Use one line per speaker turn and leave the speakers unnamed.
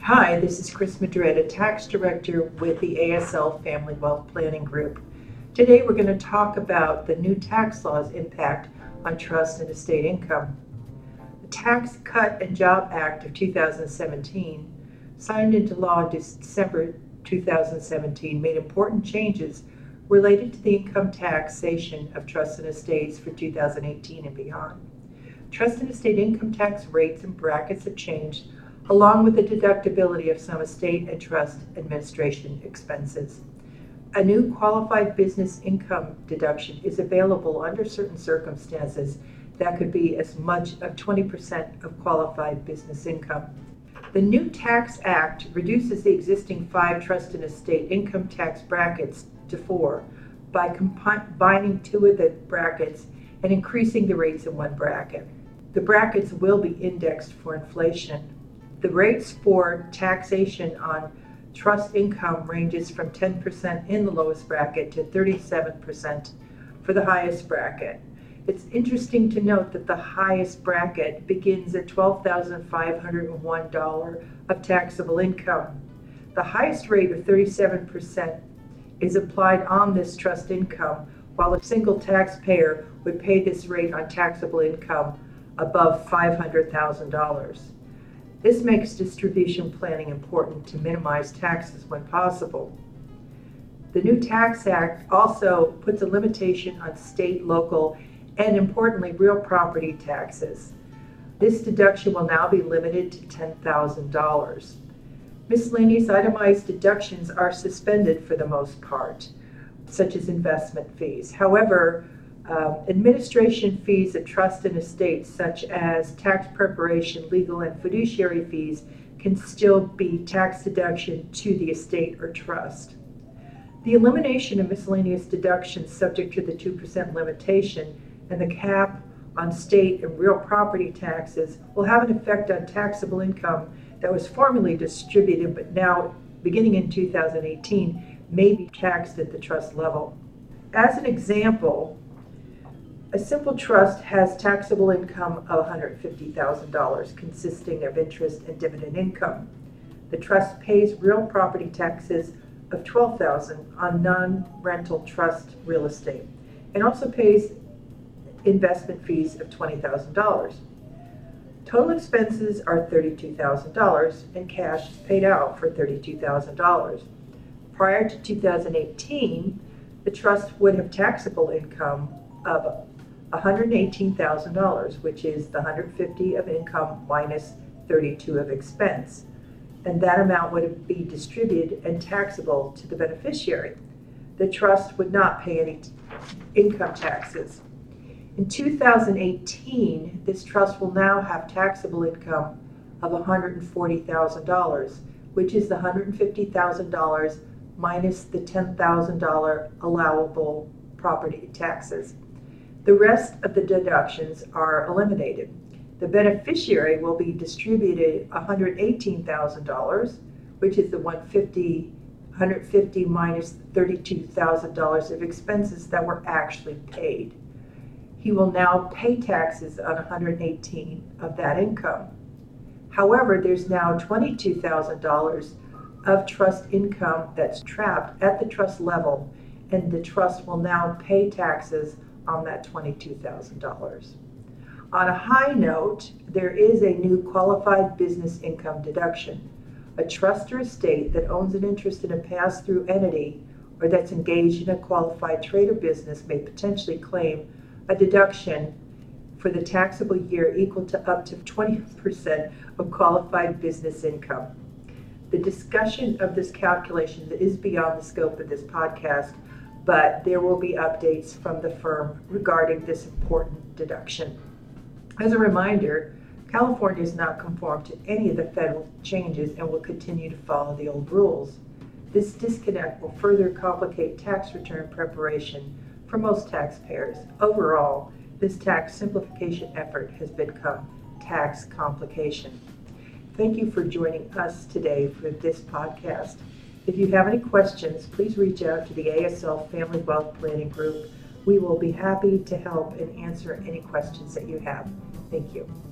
Hi, this is Chris Madrid, a tax director with the ASL Family Wealth Planning Group. Today we're going to talk about the new tax law's impact on trust and estate income. The Tax Cut and Job Act of 2017, signed into law in December 2017, made important changes related to the income taxation of trusts and estates for 2018 and beyond. Trust and estate income tax rates and brackets have changed, along with the deductibility of some estate and trust administration expenses. A new qualified business income deduction is available under certain circumstances that could be as much of 20% of qualified business income. The new Tax Act reduces the existing 5 trust and estate income tax brackets to 4 by combining 2 of the brackets and increasing the rates in one bracket. The brackets will be indexed for inflation. The rates for taxation on trust income ranges from 10% in the lowest bracket to 37% for the highest bracket. It's interesting to note that the highest bracket begins at $12,501 of taxable income. The highest rate of 37% is applied on this trust income, while a single taxpayer would pay this rate on taxable income above $500,000. This makes distribution planning important to minimize taxes when possible. The new Tax Act also puts a limitation on state, local, and importantly, real property taxes. This deduction will now be limited to $10,000. Miscellaneous itemized deductions are suspended for the most part, such as investment fees. However, administration fees of trust and estates, such as tax preparation, legal, and fiduciary fees, can still be tax deduction to the estate or trust. The elimination of miscellaneous deductions subject to the 2% limitation and the cap on state and real property taxes will have an effect on taxable income that was formerly distributed but now, beginning in 2018, may be taxed at the trust level. As an example, a simple trust has taxable income of $150,000 consisting of interest and dividend income. The trust pays real property taxes of $12,000 on non-rental trust real estate and also pays investment fees of $20,000. Total expenses are $32,000 and cash is paid out for $32,000. Prior to 2018, the trust would have taxable income of $118,000, which is the $150,000 of income minus $32,000 of expense, and that amount would be distributed and taxable to the beneficiary. The trust would not pay any income taxes. In 2018, this trust will now have taxable income of $140,000, which is the $150,000 minus the $10,000 allowable property taxes. The rest of the deductions are eliminated. The beneficiary will be distributed $118,000, which is the $150,000 minus $32,000 of expenses that were actually paid. He will now pay taxes on $118,000 of that income. However, there's now $22,000 of trust income that's trapped at the trust level, and the trust will now pay taxes on that $22,000. On a high note, there is a new qualified business income deduction. A trust or estate that owns an interest in a pass-through entity or that's engaged in a qualified trade or business may potentially claim a deduction for the taxable year equal to up to 20% of qualified business income. The discussion of this calculation is beyond the scope of this podcast, but there will be updates from the firm regarding this important deduction. As a reminder, California is not conformed to any of the federal changes and will continue to follow the old rules. This disconnect will further complicate tax return preparation for most taxpayers. Overall, this tax simplification effort has become tax complication. Thank you for joining us today for this podcast. If you have any questions, please reach out to the ASL Family Wealth Planning Group. We will be happy to help and answer any questions that you have. Thank you.